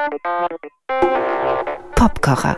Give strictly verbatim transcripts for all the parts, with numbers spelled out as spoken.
Popkocher.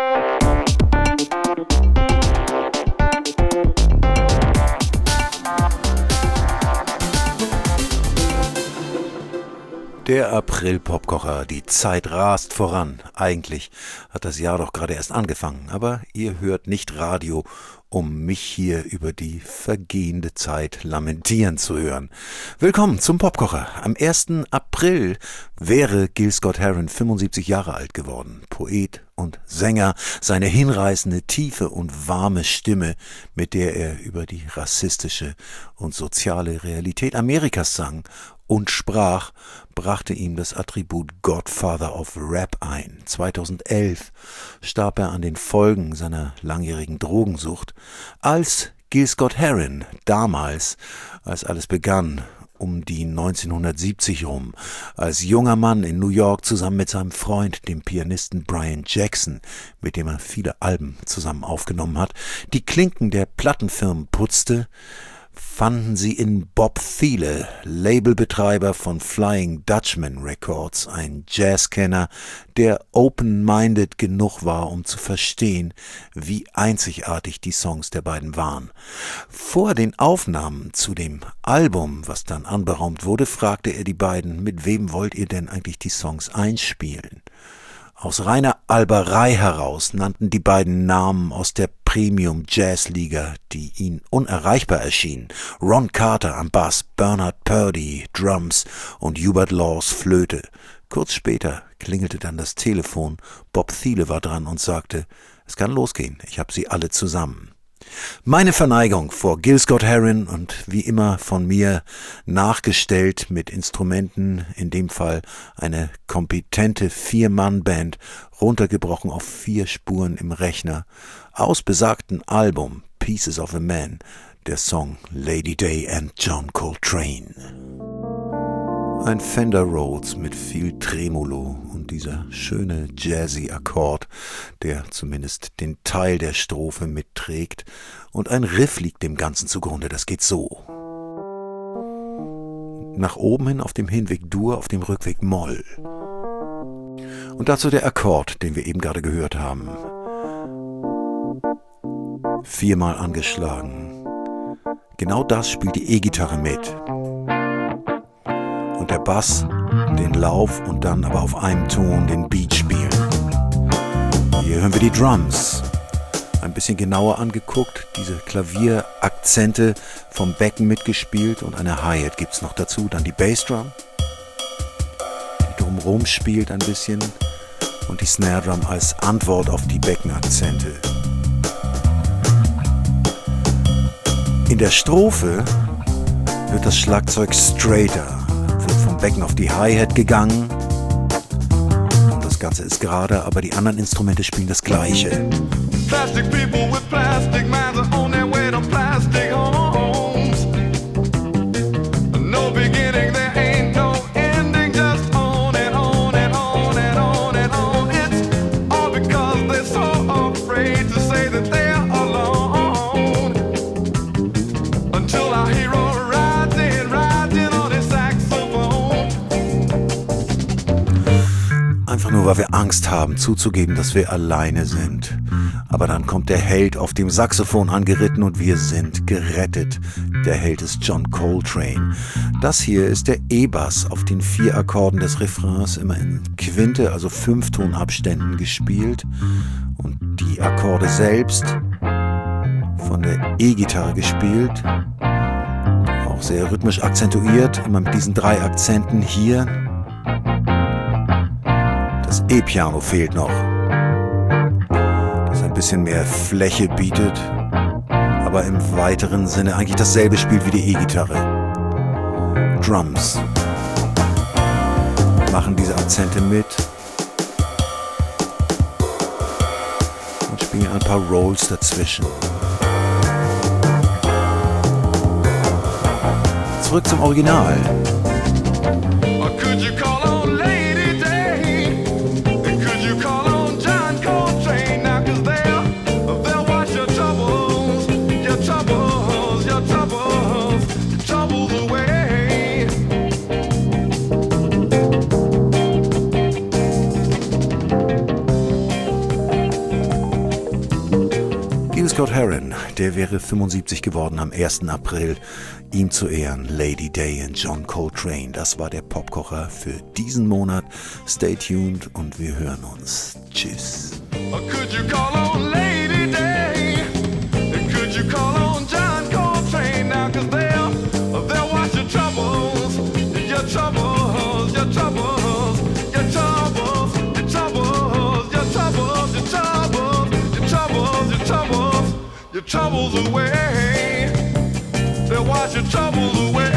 Der April-Popkocher, die Zeit rast voran. Eigentlich hat das Jahr doch gerade erst angefangen, aber ihr hört nicht Radio, um mich hier über die vergehende Zeit lamentieren zu hören. Willkommen zum Popkocher. Am ersten April wäre Gil Scott-Heron fünfundsiebzig Jahre alt geworden. Poet und Sänger, seine hinreißende, tiefe und warme Stimme, mit der er über die rassistische und soziale Realität Amerikas sang und sprach, brachte ihm das Attribut Godfather of Rap ein. zweitausendelf starb er an den Folgen seiner langjährigen Drogensucht, als Gil Scott-Heron damals, als alles begann, um die neunzehnhundertsiebzig rum, als junger Mann in New York zusammen mit seinem Freund, dem Pianisten Brian Jackson, mit dem er viele Alben zusammen aufgenommen hat, die Klinken der Plattenfirmen putzte, fanden sie in Bob Thiele, Labelbetreiber von Flying Dutchman Records, ein Jazzkenner, der open-minded genug war, um zu verstehen, wie einzigartig die Songs der beiden waren. Vor den Aufnahmen zu dem Album, was dann anberaumt wurde, fragte er die beiden, mit wem wollt ihr denn eigentlich die Songs einspielen? Aus reiner Alberei heraus nannten die beiden Namen aus der Premium-Jazz-Liga, die ihnen unerreichbar erschienen. Ron Carter am Bass, Bernard Purdie, Drums und Hubert Laws Flöte. Kurz später klingelte dann das Telefon, Bob Thiele war dran und sagte, es kann losgehen, ich habe sie alle zusammen. Meine Verneigung vor Gil Scott-Heron und wie immer von mir nachgestellt mit Instrumenten, in dem Fall eine kompetente Vier-Mann-Band, runtergebrochen auf vier Spuren im Rechner, aus besagten Album Pieces of a Man, der Song Lady Day and John Coltrane. Ein Fender Rhodes mit viel Tremolo und dieser schöne jazzy Akkord, der zumindest den Teil der Strophe mitträgt, und ein Riff liegt dem Ganzen zugrunde, das geht so. Nach oben hin auf dem Hinweg Dur, auf dem Rückweg Moll. Und dazu der Akkord, den wir eben gerade gehört haben. Viermal angeschlagen. Genau das spielt die E-Gitarre mit. Und der Bass den Lauf und dann aber auf einem Ton den Beat spielen. Hier hören wir die Drums. Ein bisschen genauer angeguckt, diese Klavierakzente vom Becken mitgespielt und eine Hi-Hat gibt's noch dazu. Dann die Bassdrum, die drumherum spielt ein bisschen, und die Snare Drum als Antwort auf die Beckenakzente. In der Strophe wird das Schlagzeug straighter. Vom Becken auf die Hi-Hat gegangen und das Ganze ist gerade, aber die anderen Instrumente spielen das Gleiche. Plastic people with plastic minds are on their way to plastic homes. No beginning, there ain't no ending, just on and on and on and on and on. It's all because they're so afraid to say that they're alone. Until our hero rides in, rides in on his saxophone. Einfach nur, weil wir Angst haben, zuzugeben, dass wir alleine sind. Aber dann kommt der Held auf dem Saxophon angeritten und wir sind gerettet. Der Held ist John Coltrane. Das hier ist der E-Bass auf den vier Akkorden des Refrains, immer in Quinte, also Fünftonabständen gespielt. Und die Akkorde selbst von der E-Gitarre gespielt. Auch sehr rhythmisch akzentuiert, immer mit diesen drei Akzenten hier. Das E-Piano fehlt noch. Ein bisschen mehr Fläche bietet, aber im weiteren Sinne eigentlich dasselbe spielt wie die E-Gitarre. Drums machen diese Akzente mit und spielen ein paar Rolls dazwischen. Zurück zum Original. Scott Heron, der wäre fünfundsiebzig geworden am ersten April. Ihm zu Ehren Lady Day und John Coltrane. Das war der Popkocher für diesen Monat. Stay tuned und wir hören uns. Tschüss. Could you call on Lady Day? Could you call on John Coltrane now? Cause they'll, they'll watch your troubles, your troubles, your troubles, your troubles, your troubles, your troubles, your troubles, your troubles, your troubles, your troubles away. They'll wash your troubles away.